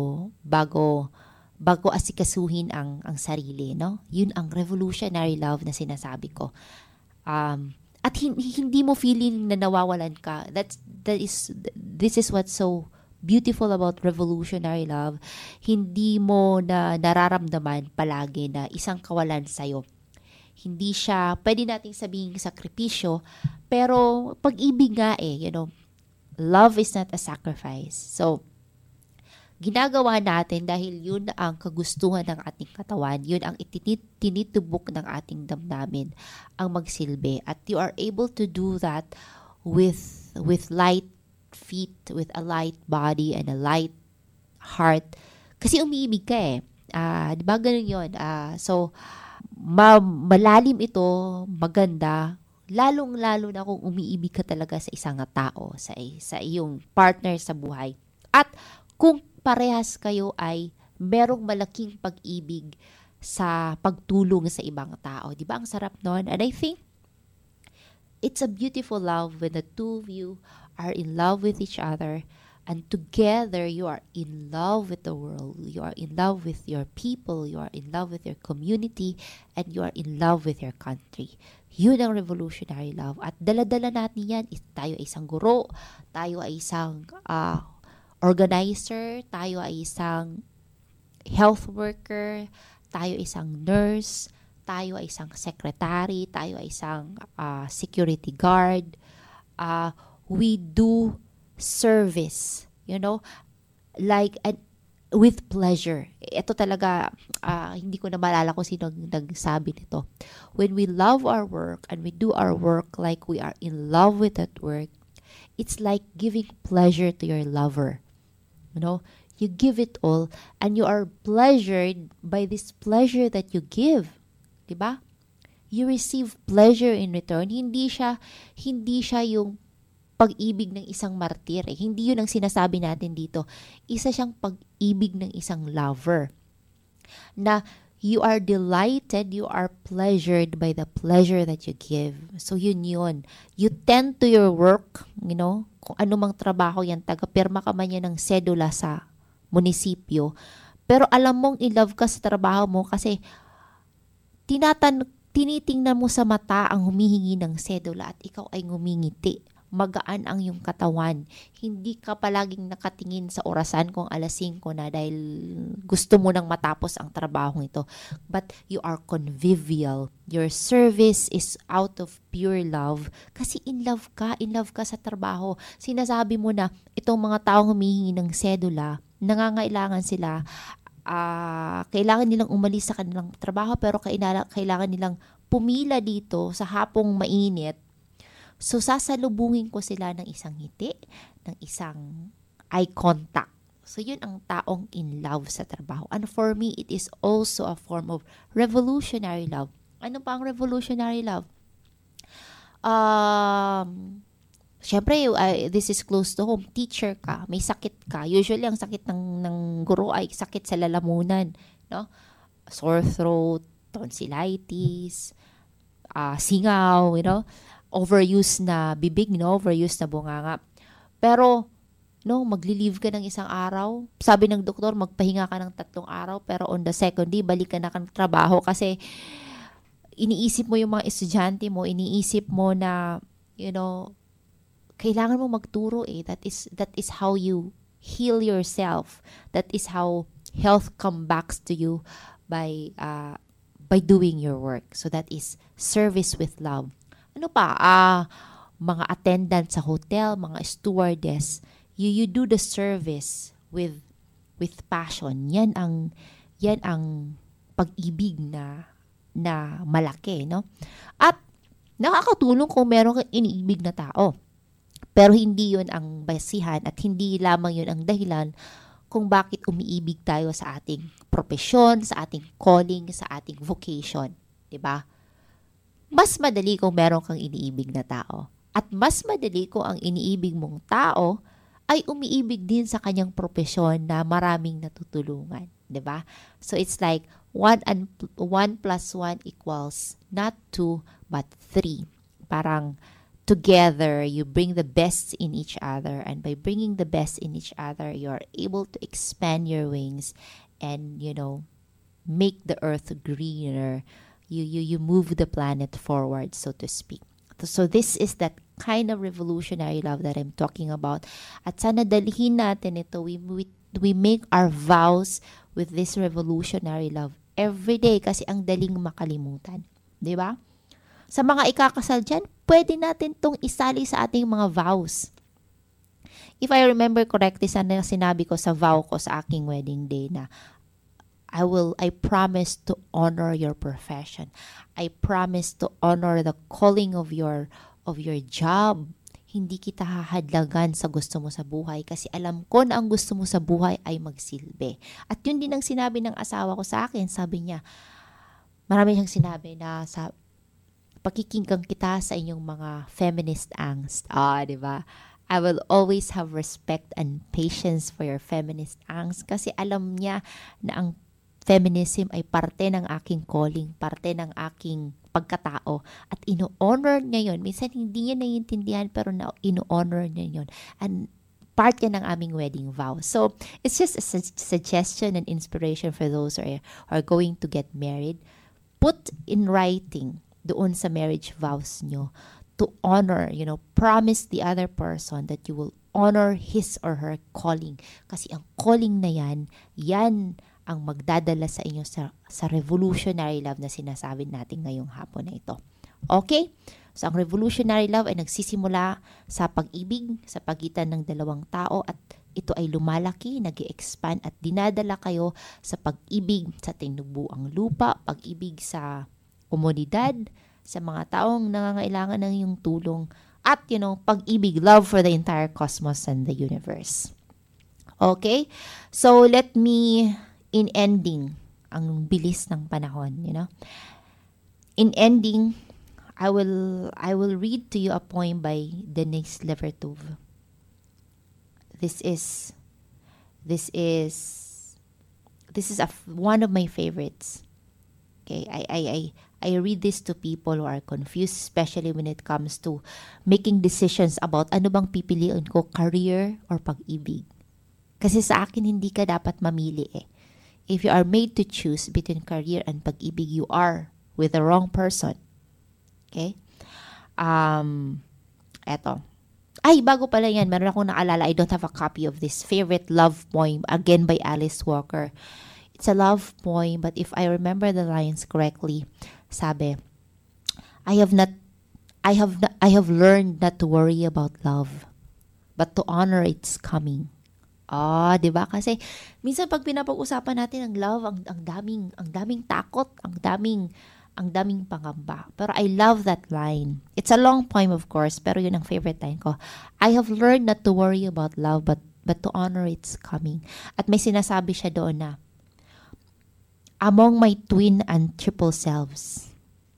[SPEAKER 7] bago asikasuhin ang sarili, no? Yun ang revolutionary love na sinasabi ko. At hindi mo feeling na nawawalan ka. This is what's so beautiful about revolutionary love. Hindi mo na nararamdaman palagi na isang kawalan sa'yo. Hindi siya, pwede nating sabihin sakripisyo, pero pag-ibig nga love is not a sacrifice. So, ginagawa natin dahil yun ang kagustuhan ng ating katawan, yun ang tinitubok ng ating damdamin, ang magsilbi. At you are able to do that with light feet, with a light body, and a light heart. Kasi umiibig ka di ba ganun yun? So, malalim ito, maganda, lalong-lalo na kung umiibig ka talaga sa isang tao, sa iyong partner sa buhay. At kung parehas kayo ay merong malaking pag-ibig sa pagtulong sa ibang tao. Di ba ang sarap nun? And I think it's a beautiful love when the two of you are in love with each other and together you are in love with the world. You are in love with your people. You are in love with your community and you are in love with your country. Yun ang revolutionary love. At dala-dala natin yan. Tayo ay isang guro. Tayo ay isang organizer, tayo ay isang health worker, tayo ay isang nurse, tayo ay isang secretary, tayo ay isang security guard. We do service, with pleasure. Ito talaga, hindi ko na maalala kung sino nagsabi nito. When we love our work and we do our work like we are in love with that work, it's like giving pleasure to your lover. You give it all and you are pleasured by this pleasure that you give. Diba? You receive pleasure in return. Hindi siya yung pag-ibig ng isang martir. Hindi yun ang sinasabi natin dito. Isa siyang pag-ibig ng isang lover. Na you are delighted, you are pleasured by the pleasure that you give. So yun. You tend to your work, kung anumang trabaho yan, taga-pirma ka man yan ng sedula sa munisipyo. Pero alam mong in-love ka sa trabaho mo kasi tinitingnan mo sa mata ang humihingi ng sedula at ikaw ay ngumingiti. Magaan ang iyong katawan. Hindi ka palaging nakatingin sa orasan kung alas 5 na dahil gusto mo nang matapos ang trabaho ito. But you are convivial. Your service is out of pure love. Kasi in love ka sa trabaho. Sinasabi mo na itong mga taong humihingi ng sedula, nangangailangan sila, kailangan nilang umalis sa kanilang trabaho pero kailangan nilang pumila dito sa hapong mainit, so sasalubungin ko sila ng isang ngiti, ng isang eye contact. So yun ang taong in love sa trabaho. And for me, it is also a form of revolutionary love. Ano pa ang revolutionary love? Siyempre, this is close to home. Teacher ka, may sakit ka. Usually, ang sakit ng guro ay sakit sa lalamunan. No? Sore throat, tonsillitis, singaw, overuse na bibig, overuse na bunganga. Pero, magli-leave ka ng isang araw. Sabi ng doktor, magpahinga ka ng 3 araw. Pero on the second day, balik ka na ng trabaho kasi iniisip mo yung mga estudyante mo, iniisip mo na, kailangan mo magturo That is how you heal yourself. That is how health comes back to you by doing your work. So that is service with love. Ano pa? Mga attendant sa hotel, mga stewardess, you do the service with passion. Yan ang pag-ibig na malaki, no? At nakakatulong kung meron kang iniibig na tao. Pero hindi yun ang basihan at hindi lamang yun ang dahilan kung bakit umiibig tayo sa ating propesyon, sa ating calling, sa ating vocation. Diba? Mas madali kung meron kang iniibig na tao. At mas madali kung ang iniibig mong tao ay umiibig din sa kanyang propesyon na maraming natutulungan. Diba? So it's like 1 + 1 equals not 2 but 3. Parang together, you bring the best in each other, and by bringing the best in each other, you're able to expand your wings and, make the earth greener. You move the planet forward, so to speak. So this is that kind of revolutionary love that I'm talking about. At sana dalhin natin ito. We make our vows with this revolutionary love every day kasi ang daling makalimutan. Di ba? Sa mga ikakasal dyan, pwede natin tong isali sa ating mga vows. If I remember correctly, sana sinabi ko sa vow ko sa aking wedding day na I promise to honor your profession. I promise to honor the calling of your job. Hindi kita hahadlagan sa gusto mo sa buhay kasi alam ko na ang gusto mo sa buhay ay magsilbi. At yun din ang sinabi ng asawa ko sa akin. Sabi niya, marami siyang sinabi na pakikinggan kita sa inyong mga feminist angst. Diba? I will always have respect and patience for your feminist angst kasi alam niya na ang feminism ay parte ng aking calling, parte ng aking pagkatao at ino-honor niya yun. Minsan hindi niya naiintindihan pero ino-honor niya yun. And part yan ng aming wedding vow. So, it's just a suggestion and inspiration for those who are going to get married. Put in writing doon sa marriage vows nyo to honor, promise the other person that you will honor his or her calling. Kasi ang calling na yan ang magdadala sa inyo sa revolutionary love na sinasabi natin ngayong hapon na ito. Okay? So, ang revolutionary love ay nagsisimula sa pag-ibig sa pagitan ng dalawang tao at ito ay lumalaki, nag-i-expand at dinadala kayo sa pag-ibig sa tinubuang lupa, pag-ibig sa komunidad, sa mga taong nangangailangan ng iyong tulong, at, pag-ibig, love for the entire cosmos and the universe. Okay? So, let me, in ending, ang bilis ng panahon, In ending, I will read to you a poem by Denis Levertov. This is one of my favorites. Okay, I read this to people who are confused, especially when it comes to making decisions about ano bang pipiliin ko, career or pag-ibig. Kasi sa akin, hindi ka dapat mamili If you are made to choose between career and pag-ibig, you are with the wrong person. Okay? Eto. Ay, bago pala yan, meron akong naalala. I don't have a copy of this favorite love poem, again by Alice Walker. It's a love poem, but if I remember the lines correctly, sabi, I have learned not to worry about love, but to honor its coming. Diba? Kasi minsan pag pinapag-usapan natin ang love, ang daming takot, ang Ang daming pangamba. Pero I love that line. It's a long poem, of course, pero yun ang favorite line ko. I have learned not to worry about love, but to honor its coming. At may sinasabi siya doon na, among my twin and triple selves,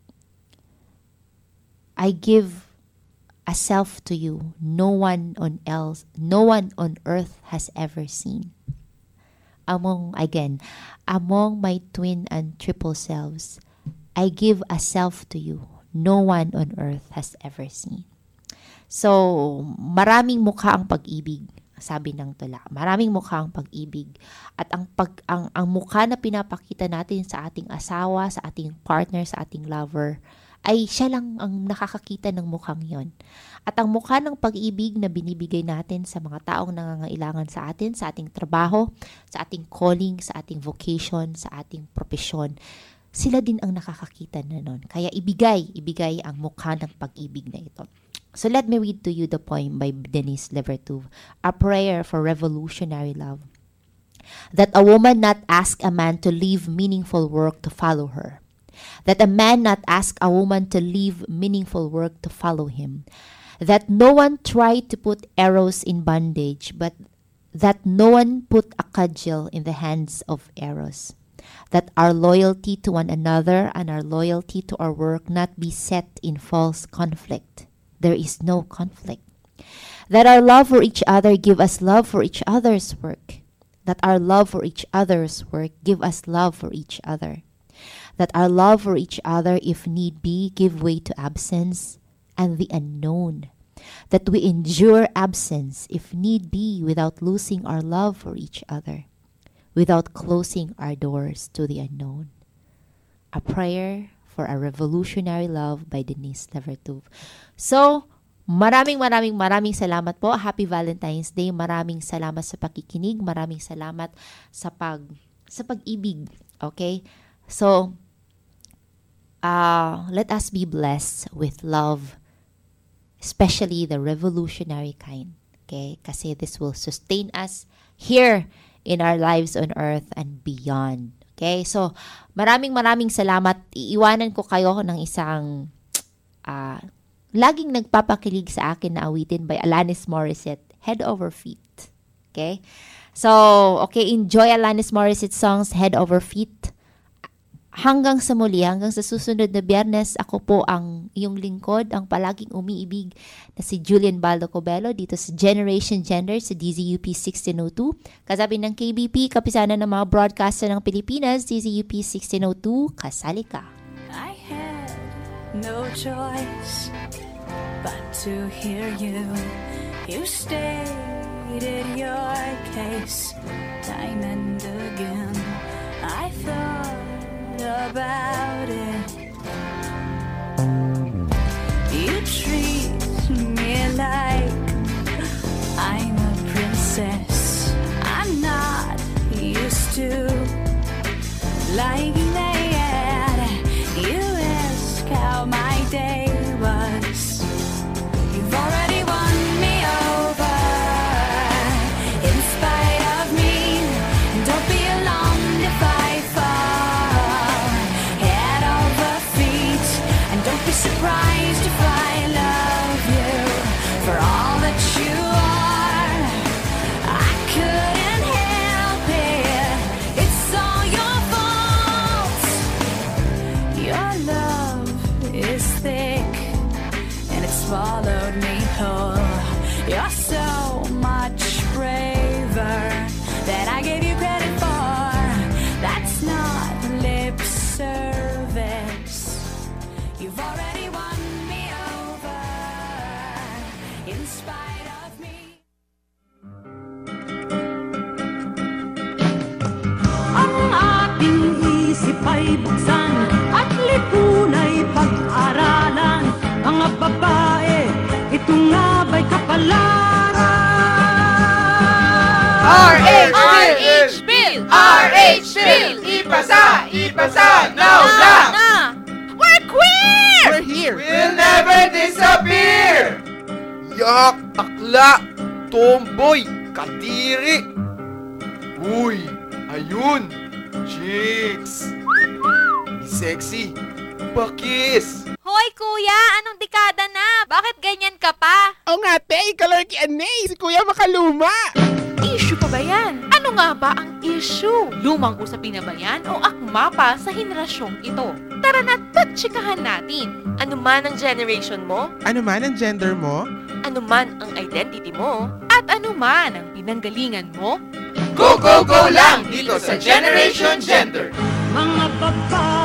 [SPEAKER 7] I give a self to you no one on earth has ever seen. Among my twin and triple selves, I give a self to you no one on earth has ever seen. So, maraming mukha ang pag-ibig, sabi ng tula. Maraming mukha ang pag-ibig. At ang mukha na pinapakita natin sa ating asawa, sa ating partner, sa ating lover, ay siya lang ang nakakakita ng mukhang yon. At ang mukha ng pag-ibig na binibigay natin sa mga taong nangangailangan sa atin, sa ating trabaho, sa ating calling, sa ating vocation, sa ating profesyon, sila din ang nakakakita na nun. Kaya ibigay ang mukha ng pag-ibig na ito. So let me read to you the poem by Denise Levertov, A Prayer for Revolutionary Love. That a woman not ask a man to leave meaningful work to follow her. That a man not ask a woman to leave meaningful work to follow him. That no one tried to put Eros in bondage, but that no one put a cudgel in the hands of Eros. That our loyalty to one another and our loyalty to our work not be set in false conflict. There is no conflict. That our love for each other give us love for each other's work. That our love for each other's work give us love for each other. That our love for each other, if need be, give way to absence and the unknown. That we endure absence, if need be, without losing our love for each other, without closing our doors to the unknown. A Prayer for a Revolutionary Love by Denise Levertov. So, maraming salamat po. Happy Valentine's Day. Maraming salamat sa pakikinig. Maraming salamat sa pag-ibig. Okay? So, let us be blessed with love, especially the revolutionary kind. Okay? Kasi this will sustain us here in our lives on earth and beyond. Okay? So, maraming salamat. Iiwanan ko kayo ng isang laging nagpapakilig sa akin na awitin by Alanis Morissette, Head Over Feet. Okay? So, okay, enjoy Alanis Morissette songs, Head Over Feet. Hanggang sa muli, hanggang sa susunod na Biyernes, ako po ang iyong lingkod, ang palaging umiibig na si Julian Baldo Cobelo dito sa Generation Gender sa DZUP 1602. Kasabi ng KBP, kapisanan ng mga broadcaster ng Pilipinas, DZUP 1602, kasali ka.
[SPEAKER 1] I had no choice but to hear you. You stated your case time and again. I thought about it. You treat me like I'm a princess. I'm not used to liking that. You ask how my day was. You've already won me over in spite of me. Don't be alarmed if I surprised if I love you for all that you are. I couldn't help it. It's all your fault. Your love is thick and it swallowed me whole. You're so much braver than I gave you credit for. That's not lip service. You've already won me over in spite of me.
[SPEAKER 4] Ang ating isip ay buksan at lipunay pag-aralan. Mga babae, ito nga ba'y kapalaran?
[SPEAKER 3] RH Bill! RH Bill! Ipasa! Now!
[SPEAKER 2] We're queer!
[SPEAKER 5] We're here!
[SPEAKER 3] We'll never disappear!
[SPEAKER 6] Yak! Akla! Tomboy! Kadiri! Uy! Ayun! Chicks! Sexy! Bakis!
[SPEAKER 2] Hoy kuya, anong dekada na? Bakit ganyan ka pa?
[SPEAKER 5] O nga, te, color Q&A, si Kuya Makaluma.
[SPEAKER 2] Issue pa ba yan? Ano nga ba ang issue? Lumang usapin na ba yan o akma pa sa henerasyong ito? Tara na't pagtsikahan natin. Ano man ang generation mo?
[SPEAKER 5] Ano man ang gender mo?
[SPEAKER 2] Ano man ang identity mo? At ano man ang pinanggalingan mo?
[SPEAKER 3] Go, go, go lang dito sa Generation Gender!
[SPEAKER 4] Mga babae